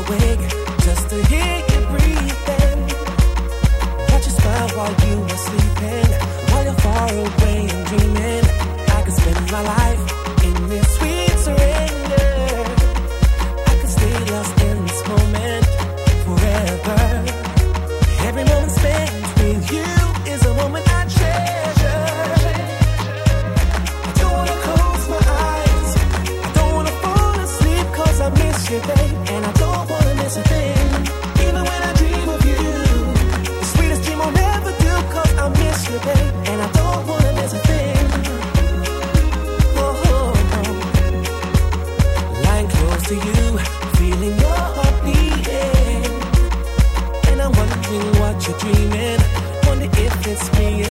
awake just to hear you breathing. Catch a smile while you are sleeping, while you're far away and dreaming. I could spend my life in this sweet